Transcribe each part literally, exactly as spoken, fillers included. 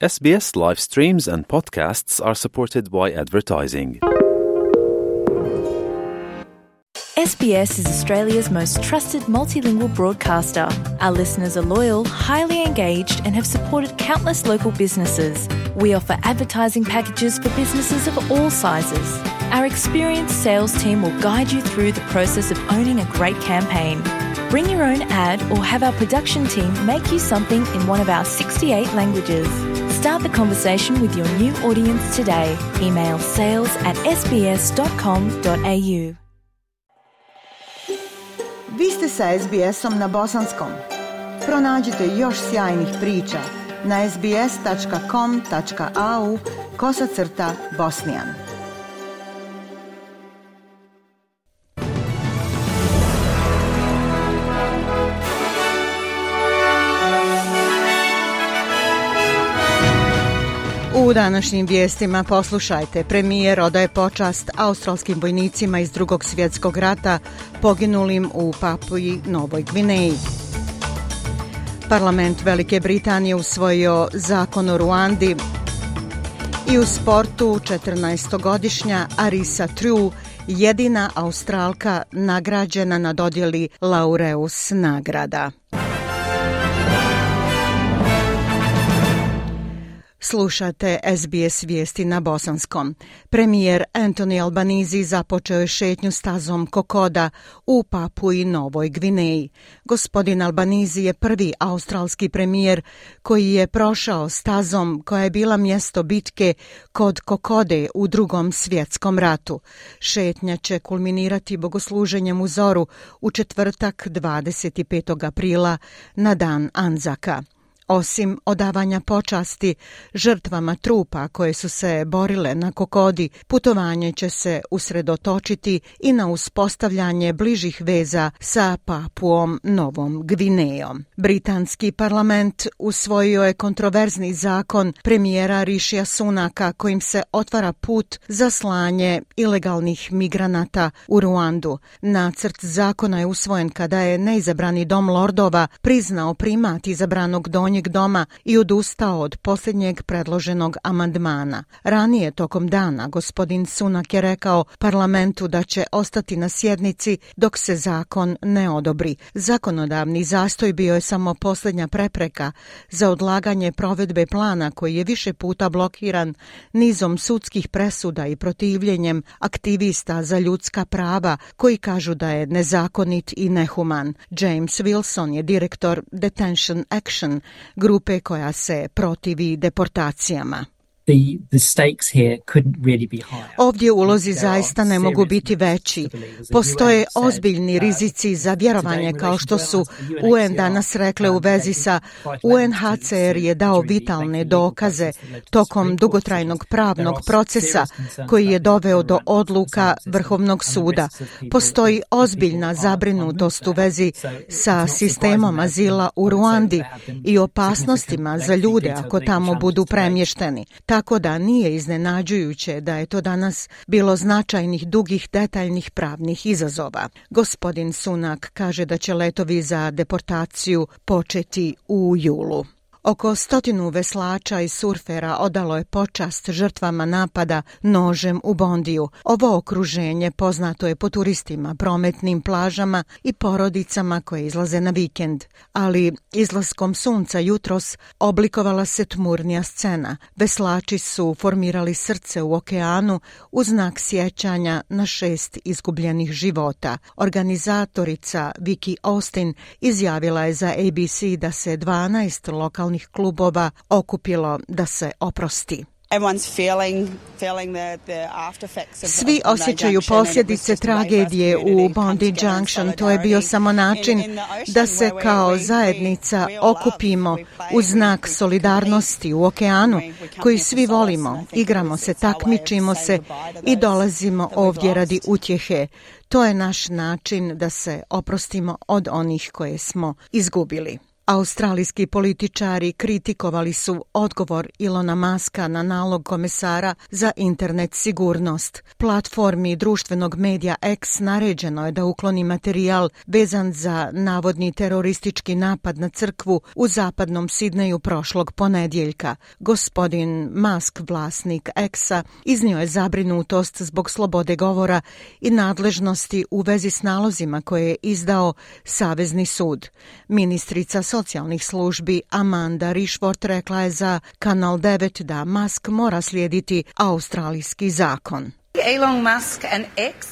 S B S live streams and podcasts are supported by advertising. S B S is Australia's most trusted multilingual broadcaster. Our listeners are loyal, highly engaged, and have supported countless local businesses. We offer advertising packages for businesses of all sizes. Our experienced sales team will guide you through the process of owning a great campaign. Bring your own ad or have our production team make you something in one of our sixty-eight languages. Start the conversation with your new audience today. Email sales at s b s dot com dot a u. Vi ste sa S B S-om na bosanskom. Pronađite još sjajnih priča na sbs.com.au kosacrta bosnijan. U današnjim vijestima poslušajte. Premijer odaje počast australskim vojnicima iz Drugog svjetskog rata poginulim u Papui Novoj Gvineji. Parlament Velike Britanije usvojio zakon o Ruandi. I u sportu četrnaestogodišnja Arisa True, jedina Australka nagrađena na dodjeli Laureus nagrada. Slušate S B S vijesti na bosanskom. Premijer Anthony Albanese započeo je šetnju stazom Kokoda u Papui Novoj Gvineji. Gospodin Albanese je prvi australski premijer koji je prošao stazom koja je bila mjesto bitke kod Kokode u Drugom svjetskom ratu. Šetnja će kulminirati bogosluženjem u zoru u četvrtak dvadeset petog aprila na dan Anzaka. Osim odavanja počasti žrtvama trupa koje su se borile na Kokodi, putovanje će se usredotočiti i na uspostavljanje bližih veza sa Papuom Novom Gvinejom. Britanski parlament usvojio je kontroverzni zakon premijera Rishija Sunaka kojim se otvara put za slanje ilegalnih migranata u Ruandu. Nacrt zakona je usvojen kada je neizabrani dom lordova priznao primat izabranog donjeg doma i odustao od posljednjeg predloženog amandmana. Ranije tokom dana gospodin Sunak je rekao parlamentu da će ostati na sjednici dok se zakon ne odobri. Zakonodavni zastoj bio je samo posljednja prepreka za odlaganje provedbe plana koji je više puta blokiran nizom sudskih presuda i protivljenjem aktivista za ljudska prava koji kažu da je nezakonit i nehuman. James Wilson je direktor Detention Action, grupe koja se protivi deportacijama. The, the stakes here couldn't really be higher. Ovdje ulozi zaista ne mogu biti veći. Postoje ozbiljni rizici za vjerovanje kao što su U N danas rekle u vezi sa U N H C R je dao vitalne dokaze tokom dugotrajnog pravnog procesa koji je doveo do odluka Vrhovnog suda. Postoji ozbiljna zabrinutost u vezi sa sistemom azila u Ruandi i opasnostima za ljude ako tamo budu premješteni. Tako da nije iznenađujuće da je to danas bilo značajnih, dugih, detaljnih pravnih izazova. Gospodin Sunak kaže da će letovi za deportaciju početi u julu. Oko stotinu veslača i surfera odalo je počast žrtvama napada nožem u Bondiju. Ovo okruženje poznato je po turistima, prometnim plažama i porodicama koje izlaze na vikend. Ali izlaskom sunca jutros oblikovala se tmurnija scena. Veslači su formirali srce u okeanu u znak sjećanja na šest izgubljenih života. Organizatorica Vicky Austin izjavila je za A B C da se dvanaest lokalnih klubova okupilo da se oprosti. Svi osjećaju posljedice tragedije u Bondi Junction. To je bio samo način da se kao zajednica okupimo u znak solidarnosti u okeanu koji svi volimo. Igramo se, takmičimo se i dolazimo ovdje radi utjehe. To je naš način da se oprostimo od onih koje smo izgubili. Australijski političari kritikovali su odgovor Ilona Muska na nalog komesara za internet sigurnost. Platformi društvenog medija X naređeno je da ukloni materijal vezan za navodni teroristički napad na crkvu u zapadnom Sidneju prošlog ponedjeljka. Gospodin Musk, vlasnik X-a, iznio je zabrinutost zbog slobode govora i nadležnosti u vezi s nalozima koje je izdao Savezni sud. Ministrica socijalnih službi Amanda Rishworth rekla je za Kanal devet da Musk mora slijediti australijski zakon. Elon Musk and X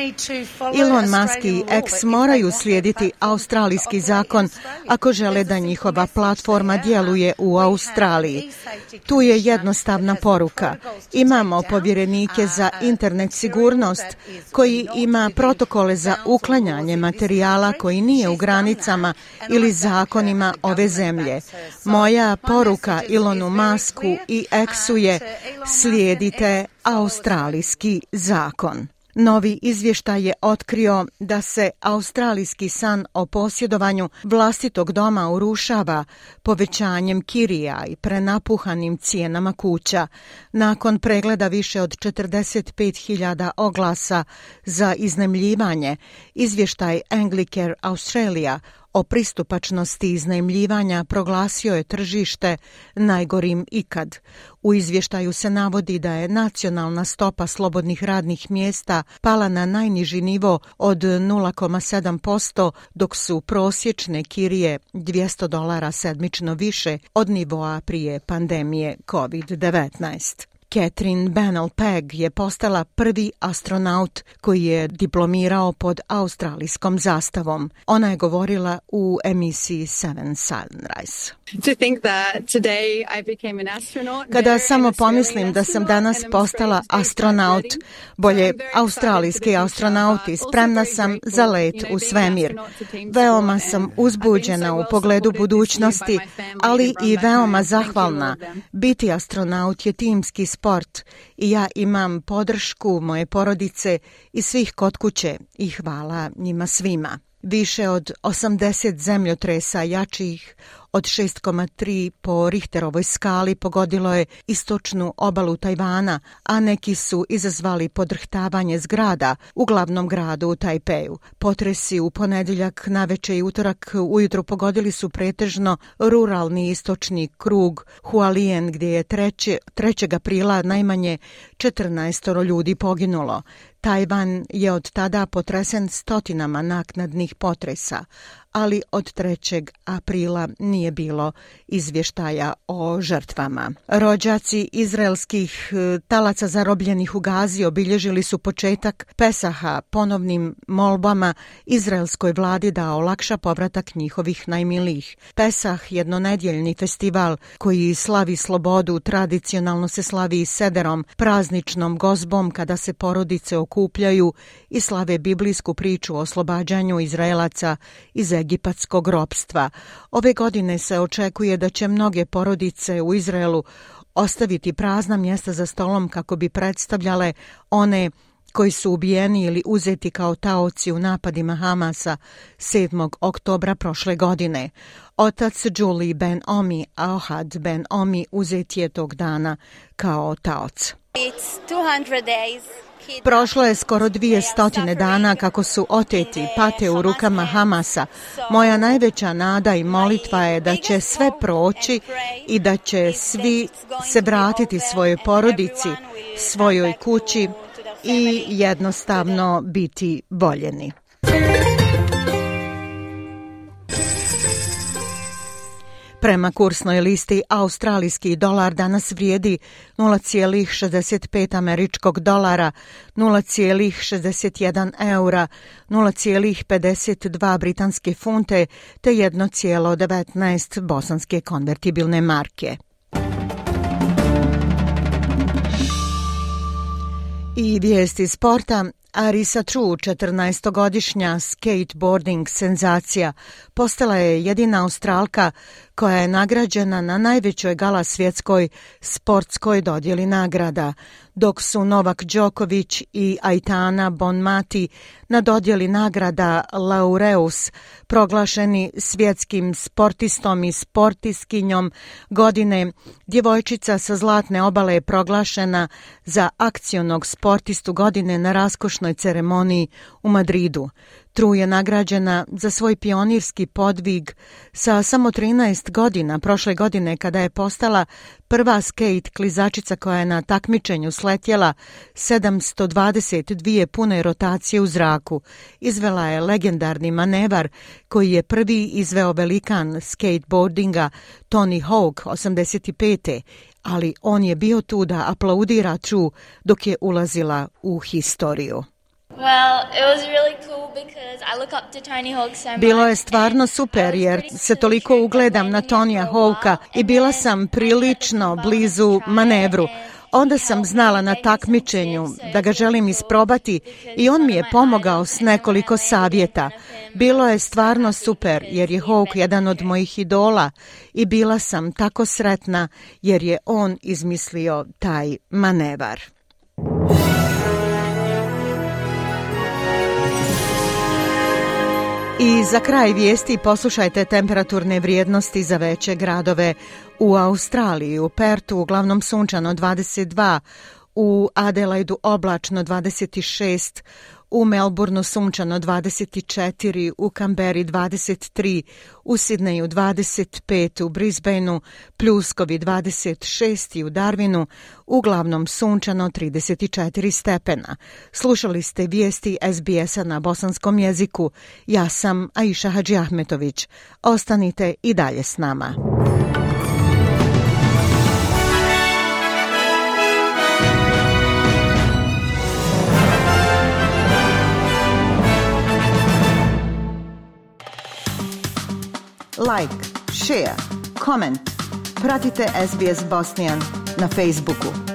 Elon Musk i X moraju slijediti australijski zakon ako žele da njihova platforma djeluje u Australiji. Tu je jednostavna poruka. Imamo povjerenike za internet sigurnost koji ima protokole za uklanjanje materijala koji nije u granicama ili zakonima ove zemlje. Moja poruka Elonu Musku i X-u je slijedite australijski zakon. Novi izvještaj je otkrio da se australijski san o posjedovanju vlastitog doma urušava povećanjem kirija i prenapuhanim cijenama kuća. Nakon pregleda više od četrdeset pet hiljada oglasa za iznajmljivanje, izvještaj Anglicare Australia o pristupačnosti iznajmljivanja proglasio je tržište najgorim ikad. U izvještaju se navodi da je nacionalna stopa slobodnih radnih mjesta pala na najniži nivo od nula zarez sedam posto, dok su prosječne kirije dvjesto dolara sedmično više od nivoa prije pandemije kovid devetnaest. Catherine Bennell-Pegg je postala prvi astronaut koji je diplomirao pod australijskom zastavom. Ona je govorila u emisiji Seven Sunrise. Kada samo pomislim da sam danas postala astronaut, bolje australijski astronaut i spremna sam za let u svemir. Veoma sam uzbuđena u pogledu budućnosti, ali i veoma zahvalna. Biti astronaut je timski sport i ja imam podršku moje porodice i svih kod kuće i hvala njima svima. Više od osamdeset zemljotresa jačih od šest zarez tri po Richterovoj skali pogodilo je istočnu obalu Tajvana, a neki su izazvali podrhtavanje zgrada u glavnom gradu u Tajpeju. Potresi u ponedjeljak navečer i utorak ujutro pogodili su pretežno ruralni istočni krug Hualien, gdje je trećeg aprila najmanje četrnaestoro ljudi poginulo. Tajvan je od tada potresen stotinama naknadnih potresa, ali od trećeg aprila nije bilo izvještaja o žrtvama. Rođaci izraelskih talaca zarobljenih u Gazi obilježili su početak Pesaha ponovnim molbama izraelskoj vladi da olakša povratak njihovih najmilijih. Pesah, jednonedjeljni festival koji slavi slobodu, tradicionalno se slavi sederom, prazničnom gozbom kada se porodice okupljaju i slave biblijsku priču o oslobađanju Izraelaca iz egipatskog ropstva. Ove godine se očekuje da će mnoge porodice u Izraelu ostaviti prazna mjesta za stolom kako bi predstavljale one koji su ubijeni ili uzeti kao taoci u napadima Hamasa sedmog oktobra prošle godine. Otac Julie Ben Omi, Ohad Ben Omi, uzet je tog dana kao taoc. Prošlo je skoro dvije stotine dana kako su oteti, pate u rukama Hamasa. Moja najveća nada i molitva je da će sve proći i da će svi se vratiti svojoj porodici, svojoj kući i jednostavno biti voljeni. Prema kursnoj listi, australijski dolar danas vrijedi nula zarez šezdeset pet američkog dolara, nula zarez šezdeset jedan eura, nula zarez pedeset dva britanske funte te jedna zarez devetnaest bosanske konvertibilne marke. I vijesti sporta. Arisa True, četrnaestogodišnja skateboarding senzacija, postala je jedina Australka koja je nagrađena na najvećoj gala svjetskoj sportskoj dodjeli nagrada. dok su Novak Đoković i Aitana Bonmati na dodjeli nagrada Laureus proglašeni svjetskim sportistom i sportistkinjom godine. Djevojčica sa Zlatne obale je proglašena za akcionog sportistu godine na raskošnoj ceremoniji u Madridu. Tru je nagrađena za svoj pionirski podvig sa samo trinaest godina prošle godine kada je postala prva skejt klizačica koja je na takmičenju sletjela sedamsto dvadeset dvije pune rotacije u zraku. Izvela je legendarni manevar koji je prvi izveo velikan skateboardinga Tony Hawk osamdeset pete. ali on je bio tu da aplaudira Tru dok je ulazila u historiju. Well, it was really cool because I look up to Tony Hawk so much. Bilo je stvarno super jer se toliko ugledam na Tonija Hawka i bila sam prilično blizu manevru. Onda sam znala na takmičenju da ga želim isprobati i on mi je pomogao s nekoliko savjeta. Bilo je stvarno super jer je Hawk jedan od mojih idola i bila sam tako sretna jer je on izmislio taj manevar. I za kraj vijesti poslušajte temperaturne vrijednosti za veće gradove u Australiji. U Pertu uglavnom sunčano dvadeset dva, u Adelaidu oblačno dvadeset šest, u Melbourneu sunčano dvadeset četiri, u Kamberi dvadeset tri, u Sidneju dvadeset pet, u Brisbaneu pljuskovi dvadeset šest i u Darwinu uglavnom sunčano trideset četiri stepena. Slušali ste vijesti S B S-a na bosanskom jeziku. Ja sam Aisha Hadžiahmetović. Ostanite i dalje s nama. Like, share, comment. Pratite S B S Bosnian na Facebooku.